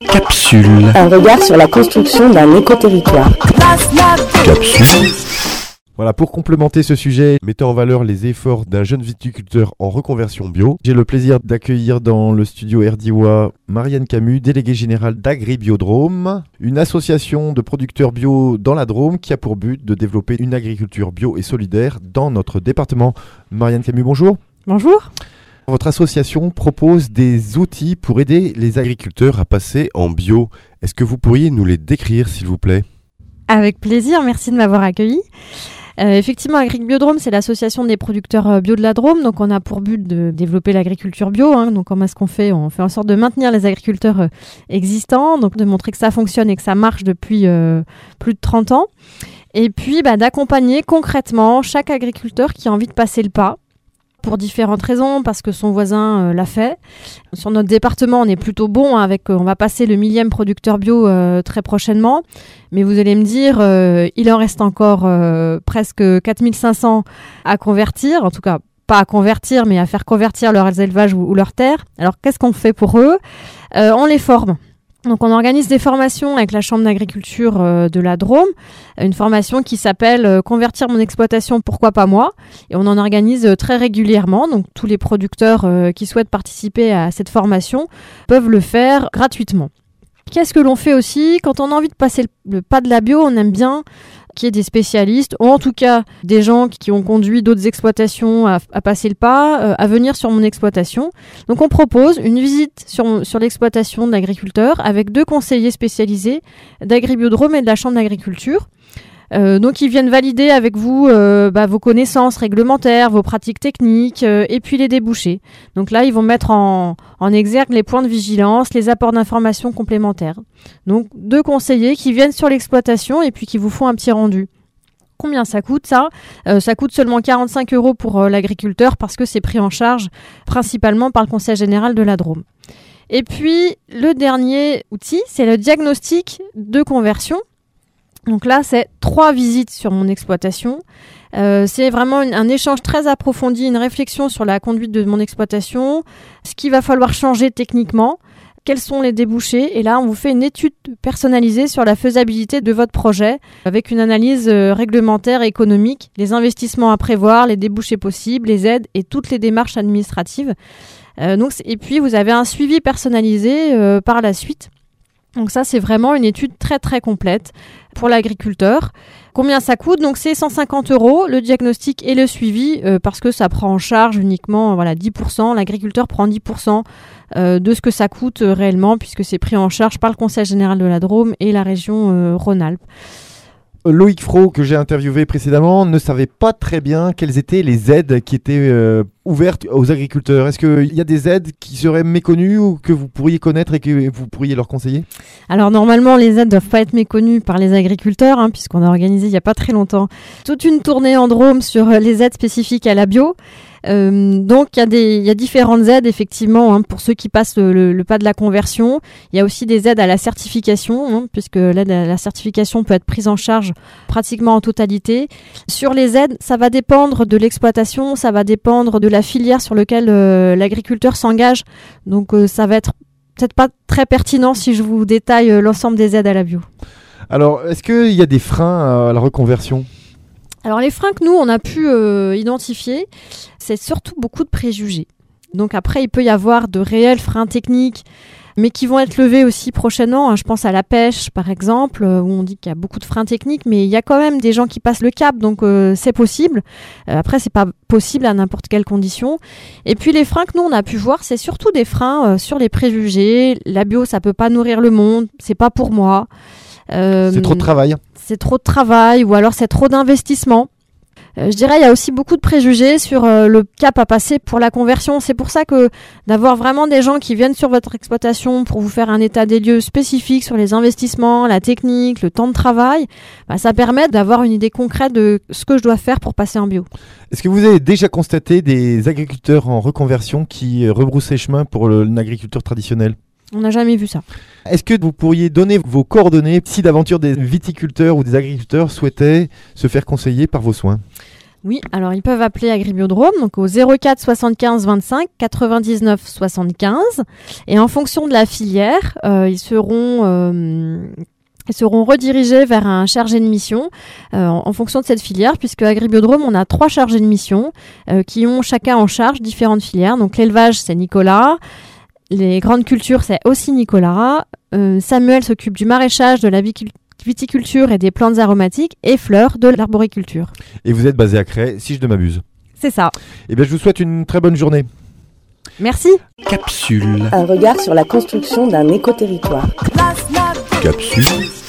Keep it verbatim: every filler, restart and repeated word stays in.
Capsule. Un regard sur la construction d'un écoterritoire. Capsule. Voilà, pour complémenter ce sujet, mettant en valeur les efforts d'un jeune viticulteur en reconversion bio, j'ai le plaisir d'accueillir dans le studio R D I W A Marianne Camus, déléguée générale d'Agribiodrome, une association de producteurs bio dans la Drôme qui a pour but de développer une agriculture bio et solidaire dans notre département. Marianne Camus, bonjour. Bonjour. Votre association propose des outils pour aider les agriculteurs à passer en bio. Est-ce que vous pourriez nous les décrire, s'il vous plaît ? Avec plaisir, merci de m'avoir accueilli. Euh, effectivement, Agribiodrome, c'est l'association des producteurs bio de la Drôme. Donc, on a pour but de développer l'agriculture bio. Hein. Donc, comment est-ce qu'on fait ? On fait en sorte de maintenir les agriculteurs euh, existants, donc de montrer que ça fonctionne et que ça marche depuis euh, plus de trente ans. Et puis, bah, d'accompagner concrètement chaque agriculteur qui a envie de passer le pas. Pour différentes raisons, parce que son voisin euh, l'a fait. Sur notre département, on est plutôt bon, hein, avec, euh, on va passer le millième producteur bio euh, très prochainement. Mais vous allez me dire, euh, il en reste encore euh, presque quatre mille cinq cents à convertir, en tout cas pas à convertir, mais à faire convertir leurs élevages ou, ou leurs terres. Alors qu'est-ce qu'on fait pour eux ? euh, On les forme. Donc on organise des formations avec la Chambre d'agriculture euh, de la Drôme, une formation qui s'appelle euh, « Convertir mon exploitation, pourquoi pas moi ?» Et on en organise euh, très régulièrement, donc tous les producteurs euh, qui souhaitent participer à cette formation peuvent le faire gratuitement. Qu'est-ce que l'on fait aussi ? Quand on a envie de passer le, le pas de la bio, on aime bien qu'il y ait des spécialistes, ou en tout cas des gens qui ont conduit d'autres exploitations à, à passer le pas, euh, à venir sur mon exploitation. Donc on propose une visite sur, sur l'exploitation de l'agriculteur avec deux conseillers spécialisés d'Agribiodrome et de la Chambre d'agriculture. Euh, donc ils viennent valider avec vous euh, bah, vos connaissances réglementaires, vos pratiques techniques euh, et puis les débouchés. Donc là, ils vont mettre en, en exergue les points de vigilance, les apports d'informations complémentaires. Donc deux conseillers qui viennent sur l'exploitation et puis qui vous font un petit rendu. Combien ça coûte ça ? euh, Ça coûte seulement quarante-cinq euros pour euh, l'agriculteur parce que c'est pris en charge principalement par le Conseil général de la Drôme. Et puis le dernier outil, c'est le diagnostic de conversion. Donc là, c'est trois visites sur mon exploitation. Euh, c'est vraiment une, un échange très approfondi, une réflexion sur la conduite de mon exploitation, ce qu'il va falloir changer techniquement, quels sont les débouchés. Et là, on vous fait une étude personnalisée sur la faisabilité de votre projet avec une analyse euh, réglementaire et économique, les investissements à prévoir, les débouchés possibles, les aides et toutes les démarches administratives. Euh, donc, et puis, vous avez un suivi personnalisé euh, par la suite. Donc ça, c'est vraiment une étude très très complète pour l'agriculteur. Combien ça coûte ? Donc c'est cent cinquante euros le diagnostic et le suivi euh, parce que ça prend en charge uniquement voilà, dix pour cent. L'agriculteur prend dix pour cent euh, de ce que ça coûte euh, réellement puisque c'est pris en charge par le Conseil général de la Drôme et la région euh, Rhône-Alpes. Loïc Fro, que j'ai interviewé précédemment, ne savait pas très bien quelles étaient les aides qui étaient euh, ouvertes aux agriculteurs. Est-ce qu'il y a des aides qui seraient méconnues ou que vous pourriez connaître et que vous pourriez leur conseiller ? Alors normalement, les aides ne doivent pas être méconnues par les agriculteurs, hein, puisqu'on a organisé il n'y a pas très longtemps toute une tournée en Drôme sur les aides spécifiques à la bio. Euh, donc il y a des il y a différentes aides effectivement hein, pour ceux qui passent le, le, le pas de la conversion. Il y a aussi des aides à la certification hein, puisque l'aide à la certification peut être prise en charge pratiquement en totalité. Sur les aides, ça va dépendre de l'exploitation, ça va dépendre de la filière sur laquelle euh, l'agriculteur s'engage. Donc euh, ça va être peut-être pas très pertinent si je vous détaille euh, l'ensemble des aides à la bio. Alors, est-ce qu'il y a des freins à la reconversion ? Alors les freins que nous, on a pu euh, identifier, c'est surtout beaucoup de préjugés. Donc après, il peut y avoir de réels freins techniques, mais qui vont être levés aussi prochainement. Hein. Je pense à la pêche, par exemple, euh, où on dit qu'il y a beaucoup de freins techniques, mais il y a quand même des gens qui passent le cap, donc euh, c'est possible. Euh, après, c'est pas possible à n'importe quelle condition. Et puis les freins que nous, on a pu voir, c'est surtout des freins euh, sur les préjugés. La bio, ça peut pas nourrir le monde, c'est pas pour moi. Euh, c'est trop de travail. C'est trop de travail ou alors c'est trop d'investissement. Euh, je dirais il y a aussi beaucoup de préjugés sur euh, le cap à passer pour la conversion. C'est pour ça que d'avoir vraiment des gens qui viennent sur votre exploitation pour vous faire un état des lieux spécifique sur les investissements, la technique, le temps de travail, bah, ça permet d'avoir une idée concrète de ce que je dois faire pour passer en bio. Est-ce que vous avez déjà constaté des agriculteurs en reconversion qui rebroussaient chemin pour le, l'agriculteur traditionnel ? On n'a jamais vu ça. Est-ce que vous pourriez donner vos coordonnées si d'aventure des viticulteurs ou des agriculteurs souhaitaient se faire conseiller par vos soins ? Oui, alors ils peuvent appeler Agribiodrome donc au zéro quatre soixante-quinze vingt-cinq quatre-vingt-dix-neuf soixante-quinze et en fonction de la filière, euh, ils seront euh, ils seront redirigés vers un chargé de mission euh, en, en fonction de cette filière, puisque Agribiodrome, on a trois chargés de mission euh, qui ont chacun en charge différentes filières. Donc l'élevage, c'est Nicolas. Les grandes cultures, c'est aussi Nicolas. Euh, Samuel s'occupe du maraîchage, de la viticulture viticulture et des plantes aromatiques, et Fleur de l'arboriculture. Et vous êtes basé à Crest, si je ne m'abuse. C'est ça. Eh bien, je vous souhaite une très bonne journée. Merci. Capsule. Un regard sur la construction d'un écoterritoire. Capsule.